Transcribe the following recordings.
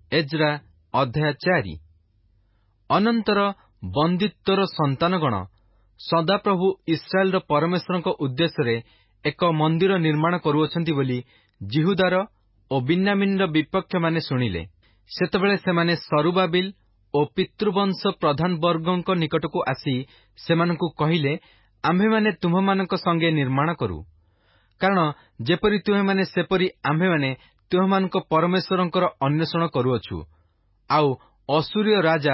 Ezra ଅଧ୍ୟାୟ 4। ଅନନ୍ତର ବନ୍ଦିତ୍ୱର ସନ୍ତାନଗଣ ସଦାପ୍ରଭୁ ଇସ୍ରାଏଲର ପରମେଶ୍ୱରଙ୍କ ଉଦ୍ଦେଶ୍ୟରେ ଏକ ମନ୍ଦିର ନିର୍ମାଣ କରୁଅଛନ୍ତି ବୋଲି ଜିହୁଦାର ଓ ବିନ୍ୟାମିନର ବିପକ୍ଷମାନେ ଶୁଣିଲେ। ସେତେବେଳେ ସେମାନେ ସରୁବାବିଲ ଓ ପିତୃବଂଶ ପ୍ରଧାନବର୍ଗଙ୍କ ନିକଟକୁ ଆସି ସେମାନଙ୍କୁ କହିଲେ, ଆମ୍ଭେମାନେ ତୁମ୍ଭମାନଙ୍କ ସଙ୍ଗେ ନିର୍ମାଣ କରୁ, କାରଣ ଯେପରି ତୁମେମାନେ ସେପରି ଆମ୍ଭେମାନେ ତୁମ୍ଭମାନଙ୍କ ପରମେଶ୍ୱରଙ୍କର ଅନ୍ୱେଷଣ କରୁଅଛୁ। ଆଉ ଅଶୁରୀୟ ରାଜା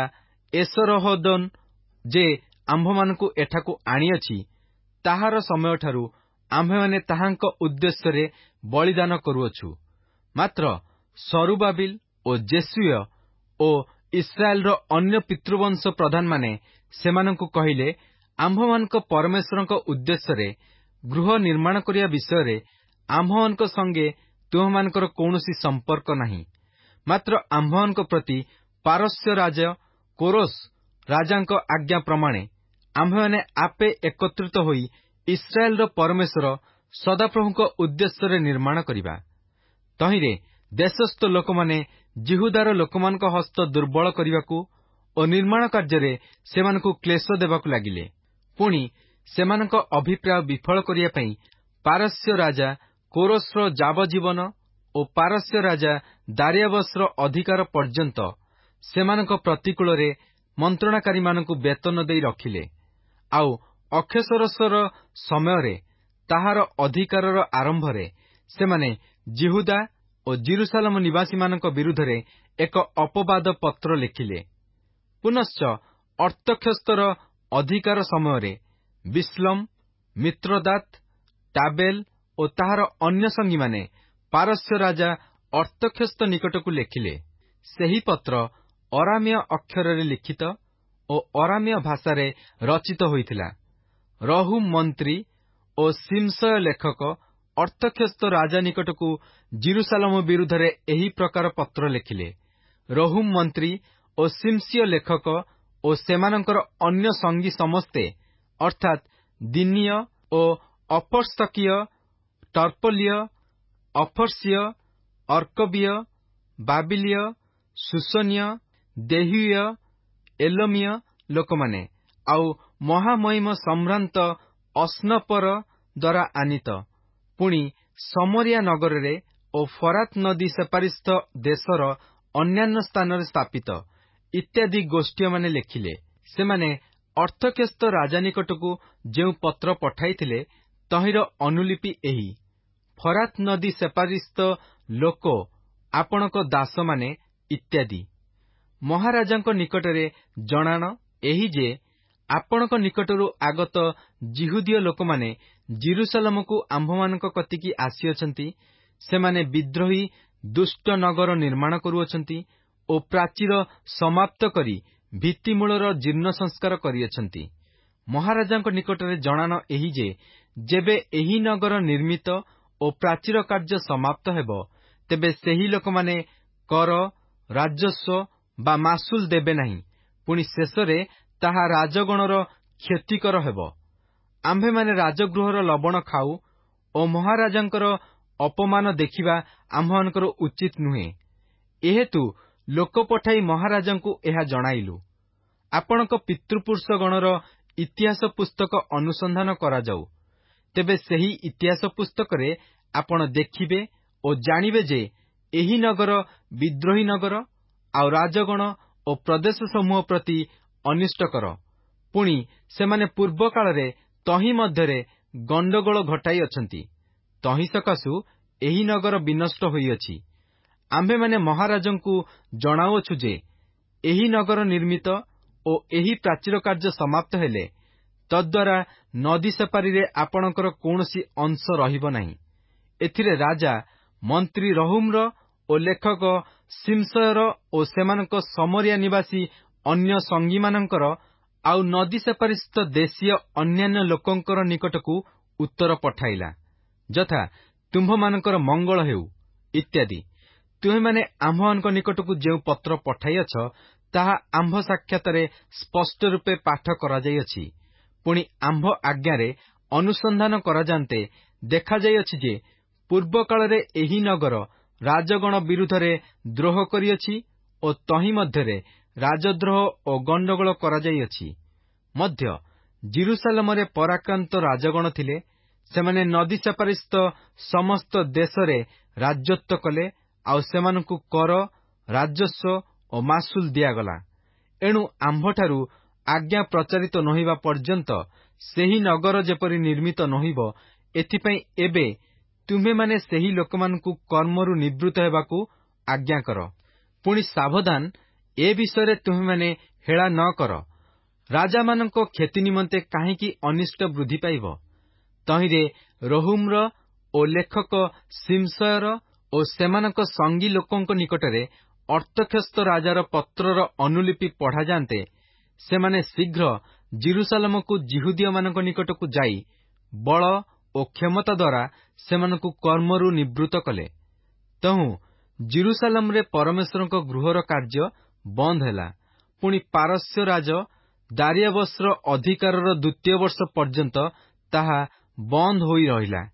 ଏସରହଦୋନ ଯେ ଆମ୍ଭମାନଙ୍କୁ ଏଠାକୁ ଆଣିଅଛି, ତାହାର ସମୟଠାରୁ ଆମ୍ଭେମାନେ ତାହାଙ୍କ ଉଦ୍ଦେଶ୍ୟରେ ବଳିଦାନ କରୁଅଛୁ। ମାତ୍ର ସରୁବାବିଲ ଓ ଜେସୁୟ ଓ ଇସ୍ରାଏଲର ଅନ୍ୟ ପିତୃବଂଶ ପ୍ରଧାନମାନେ ସେମାନଙ୍କୁ କହିଲେ, ଆମ୍ଭମାନଙ୍କ ପରମେଶ୍ୱରଙ୍କ ଉଦ୍ଦେଶ୍ୟରେ ଗୃହ ନିର୍ମାଣ କରିବା ବିଷୟରେ ଆମ୍ଭମାନଙ୍କ ସଙ୍ଗେ ତୁମ୍ଭମାନଙ୍କର କୌଣସି ସମ୍ପର୍କ ନାହିଁ। ମାତ୍ର ଆମ୍ଭମାନଙ୍କ ପ୍ରତି ପାରସ୍ୟ ରାଜା କୋରସ ରାଜାଙ୍କ ଆଜ୍ଞା ପ୍ରମାଣେ ଆମ୍ଭେମାନେ ଆପେ ଏକତ୍ରିତ ହୋଇ ଇସ୍ରାଏଲର ପରମେଶ୍ୱର ସଦାପ୍ରଭୁଙ୍କ ଉଦ୍ଦେଶ୍ୟରେ ନିର୍ମାଣ କରିବା। ତହିଁରେ ଦେଶସ୍ଥ ଲୋକମାନେ ଜିହୁଦାର ଲୋକମାନଙ୍କ ହସ୍ତ ଦୁର୍ବଳ କରିବାକୁ ଓ ନିର୍ମାଣ କାର୍ଯ୍ୟରେ ସେମାନଙ୍କୁ କ୍ଲେଶ ଦେବାକୁ ଲାଗିଲେ। ପୁଣି ସେମାନଙ୍କ ଅଭିପ୍ରାୟ ବିଫଳ କରିବା ପାଇଁ ପାରସ୍ୟ ରାଜା କୋରସର ଯାବଜୀବନ ଓ ପାରସ୍ୟ ରାଜା ଦାରିଆବସର ଅଧିକାର ପର୍ଯ୍ୟନ୍ତ ସେମାନଙ୍କ ପ୍ରତିକୂଳରେ ମନ୍ତ୍ରଣାକାରୀମାନଙ୍କୁ ବେତନ ଦେଇ ରଖିଲେ। ଆଉ ଅକ୍ଷେଶ୍ୱରସର ସମୟରେ ତାହାର ଅଧିକାରର ଆରମ୍ଭରେ ସେମାନେ ଜିହୁଦା ଓ ଜିରୁସାଲେମ ନିବାସୀମାନଙ୍କ ବିରୁଦ୍ଧରେ ଏକ ଅପବାଦ ପତ୍ର ଲେଖିଲେ। ପୁନଶ୍ଚ ଅର୍ତ୍ତକ୍ଷସ୍ତର ଅଧିକାର ସମୟରେ ବିସ୍ଲମ, ମିତ୍ରଦାତ, ଟାବେଲ ଓ ତାହାର ଅନ୍ୟ ସଙ୍ଗୀମାନେ ପାରସ୍ୟ ରାଜା ଅର୍ତ୍ତକ୍ଷସ୍ତ ନିକଟକୁ ଲେଖିଲେ। ସେହି ପତ୍ର ଅରାମୀୟ ଅକ୍ଷରରେ ଲିଖିତ ଓ ଅରାମୀୟ ଭାଷାରେ ରଚିତ ହୋଇଥିଲା। ରହୁମ ମନ୍ତ୍ରୀ ଓ ଶିମଶୟ ଲେଖକ ଅର୍ତ୍ତକ୍ଷସ୍ତ ରାଜା ନିକଟକୁ ଜିରୁସାଲେମ ବିରୁଦ୍ଧରେ ଏହି ପ୍ରକାର ପତ୍ର ଲେଖିଲେ। ରହୁମ ମନ୍ତ୍ରୀ ଓ ଶିମଶିୟ ଲେଖକ ଓ ସେମାନଙ୍କର ଅନ୍ୟ ସଙ୍ଗୀ ସମସ୍ତେ, ଅର୍ଥାତ୍ ଦିନୀୟ ଓ ଅପର୍ସକୀୟ, ଟର୍ପଲିୟ, ଅଫର୍ସିୟ, ଅର୍କବୀୟ, ବାବିଲୀୟ, ସୁସନୀୟ, ଦେହୀୟ, ଏଲମୀୟ ଲୋକମାନେ, ଆଉ ମହାମହିମ ସମ୍ଭ୍ରାନ୍ତ ଅସ୍ନପର ଦ୍ୱାରା ଆନିତ, ପୁଣି ସମରିଆ ନଗରରେ ଓ ଫରାତ୍ ନଦୀ ସେପାରିସ୍ଥ ଦେଶର ଅନ୍ୟାନ୍ୟ ସ୍ଥାନରେ ସ୍ଥାପିତ ଇତ୍ୟାଦି ଗୋଷ୍ଠୀୟମାନେ ଲେଖିଲେ। ସେମାନେ ଅର୍ତ୍ତକ୍ଷସ୍ତ ରାଜା ନିକଟକୁ ଯେଉଁ ପତ୍ର ପଠାଇଥିଲେ, ତହିଁର ଅନୁଲିପି ଏହି: ଫରାତ୍ ନଦୀ ସେପାରିସ୍ଥ ଲୋକ, ଆପଣଙ୍କ ଦାସମାନେ ଇତ୍ୟାଦି। ମହାରାଜାଙ୍କ ନିକଟରେ ଜଣାଣ ଏହି ଯେ, ଆପଣଙ୍କ ନିକଟରୁ ଆଗତ ଜିହୁଦୀୟ ଲୋକମାନେ ଜିରୁସାଲେମକୁ ଆମ୍ଭମାନଙ୍କ କତିକି ଆସିଅଛନ୍ତି। ସେମାନେ ବିଦ୍ରୋହୀ ଦୁଷ୍ଟ ନଗର ନିର୍ମାଣ କରୁଅଛନ୍ତି ଓ ପ୍ରାଚୀର ସମାପ୍ତ କରି ଭିତ୍ତିମୂଳର ଜୀର୍ଣ୍ଣ ସଂସ୍କାର କରିଅଛନ୍ତି। ମହାରାଜାଙ୍କ ନିକଟରେ ଜଣାଣ ଏହି ଯେ, ଯେବେ ଏହି ନଗର ନିର୍ମିତ ଓ ପ୍ରାଚୀର କାର୍ଯ୍ୟ ସମାପ୍ତ ହେବ, ତେବେ ସେହି ଲୋକମାନେ କର, ରାଜସ୍ୱ ବା ମାସୁଲ ଦେବେ ନାହିଁ। ପୁଣି ଶେଷରେ ତାହା ରାଜଗଣର କ୍ଷତିକର ହେବ। ଆମ୍ଭେମାନେ ରାଜଗୃହର ଲବଣ ଖାଉ ଓ ମହାରାଜାଙ୍କର ଅପମାନ ଦେଖିବା ଆମ୍ଭମାନଙ୍କର ଉଚିତ ନୁହେଁ। ଏହେତୁ ଲୋକ ପଠାଇ ମହାରାଜାଙ୍କୁ ଏହା ଜଣାଇଲୁ। ଆପଣଙ୍କ ପିତୃପୁରୁଷଗଣର ଇତିହାସ ପୁସ୍ତକ ଅନୁସନ୍ଧାନ କରାଯାଉ। ତେବେ ସେହି ଇତିହାସ ପୁସ୍ତକରେ ଆପଣ ଦେଖିବେ ଓ ଜାଣିବେ ଯେ, ଏହି ନଗର ବିଦ୍ରୋହୀ ନଗର, ଆଉ ରାଜଗଣ ଓ ପ୍ରଦେଶ ସମୂହ ପ୍ରତି ଅନିଷ୍ଟକର। ପୁଣି ସେମାନେ ପୂର୍ବ କାଳରେ ତହିଁ ମଧ୍ୟରେ ଗଣ୍ଡଗୋଳ ଘଟାଇ ଅଛନ୍ତି। ତହିଁ ସକାଶୁ ଏହି ନଗର ବିନଷ୍ଟ ହୋଇଅଛି। ଆମ୍ଭେମାନେ ମହାରାଜଙ୍କୁ ଜଣାଉଅଛୁ ଯେ, ଏହି ନଗର ନିର୍ମିତ ଓ ଏହି ପ୍ରାଚୀର କାର୍ଯ୍ୟ ସମାପ୍ତ ହେଲେ, ତଦ୍ୱାରା ନଦୀ ସେପାରିରେ ଆପଣଙ୍କର କୌଣସି ଅଂଶ ରହିବ ନାହିଁ। ଏଥିରେ ରାଜା, ମନ୍ତ୍ରୀ ରହୁମର ଓ ଲେଖକ ଶିମଶୟର ଓ ସେମାନଙ୍କ ସମରିଆ ନିବାସୀ ଅନ୍ୟ ସଙ୍ଗୀମାନଙ୍କର, ଆଉ ନଦୀ ସେପାରିସ୍ଥ ଦେଶୀୟ ଅନ୍ୟାନ୍ୟ ଲୋକଙ୍କର ନିକଟକୁ ଉତ୍ତର ପଠାଇଲା, ଯଥା, ତୁମ୍ଭମାନଙ୍କର ମଙ୍ଗଳ ହେଉ ଇତ୍ୟାଦି। ତୁମେମାନେ ଆମ୍ଭମାନଙ୍କ ନିକଟକୁ ଯେଉଁ ପତ୍ର ପଠାଇଅଛ, ତାହା ଆମ୍ଭ ସାକ୍ଷାତରେ ସ୍ପଷ୍ଟ ରୂପେ ପାଠ କରାଯାଇଅଛି। ପୁଣି ଆମ୍ଭ ଆଜ୍ଞାରେ ଅନୁସନ୍ଧାନ କରାଯାନ୍ତେ ଦେଖାଯାଇଅଛି ଯେ, ପୂର୍ବ କାଳରେ ଏହି ନଗର ରାଜଗଣ ବିରୁଦ୍ଧରେ ଦ୍ରୋହ କରିଅଛି ଓ ତହିଁ ମଧ୍ୟରେ ରାଜଦ୍ରୋହ ଓ ଗଣ୍ଡଗୋଳ କରାଯାଇଅଛି। ମଧ୍ୟ ଜିରୁସାଲମରେ ପରାକ୍ରାନ୍ତ ରାଜଗଣ ଥିଲେ। ସେମାନେ ନଦୀ ସେପାରିସ୍ଥ ସମସ୍ତ ଦେଶରେ ରାଜତ୍ୱ କଲେ, ଆଉ ସେମାନଙ୍କୁ କର, ରାଜସ୍ୱ ଓ ମାସୁଲ ଦିଆଗଲା। ଏଣୁ ଆମ୍ଭଠାରୁ ଆଜ୍ଞା ପ୍ରଚାରିତ ନୋହିବା ପର୍ଯ୍ୟନ୍ତ ସେହି ନଗର ଯେପରି ନିର୍ମିତ ନୋହିବ, ଏଥିପାଇଁ ଏବେ ତୁମ୍ଭେମାନେ ସେହି ଲୋକମାନଙ୍କୁ କର୍ମରୁ ନିବୃତ୍ତ ହେବାକୁ ଆଜ୍ଞା କର। ପୁଣି ସାବଧାନ, ଏ ବିଷୟରେ ତୁମ୍ଭେମାନେ ହେଳା ନ କର। ରାଜାମାନଙ୍କ କ୍ଷତି ନିମନ୍ତେ କାହିଁକି ଅନିଷ୍ଟ ବୃଦ୍ଧି ପାଇବ? ତହିଁରେ ରହୁମର ଓ ଲେଖକ ସିମଶୟର ଓ ସେମାନଙ୍କ ସଙ୍ଗୀ ଲୋକଙ୍କ ନିକଟରେ ଅର୍ତ୍ତକ୍ଷସ୍ତ ରାଜାର ପତ୍ରର ଅନୁଲିପି ପଢ଼ାଯାନ୍ତେ, ସେମାନେ ଶୀଘ୍ର ଜିରୁସାଲମକୁ ଯିହୁଦୀୟମାନଙ୍କ ନିକଟକୁ ଯାଇ ବଳ ଓ କ୍ଷମତା ଦ୍ୱାରା ସେମାନଙ୍କୁ କର୍ମରୁ ନିବୃତ୍ତ କଲେ। ତହୁଁ ଜିରୁସାଲମରେ ପରମେଶ୍ୱରଙ୍କ ଗୃହର କାର୍ଯ୍ୟ ବନ୍ଦ ହେଲା। ପୁଣି ପାରସ୍ୟ ରାଜ ଦାରିଆବସର ଅଧିକାରର 2ୟ ବର୍ଷ ପର୍ଯ୍ୟନ୍ତ ତାହା ବନ୍ଦ ହୋଇ ରହିଲା।